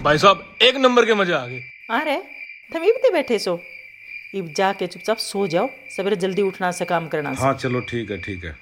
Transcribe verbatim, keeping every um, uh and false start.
भाई साहब एक नंबर के मजे आ गए। अरे तुम इबते बैठे सो, इब जाके चुपचाप सो जाओ, सवेरे जल्दी उठना से काम करना से। हाँ चलो ठीक है ठीक है।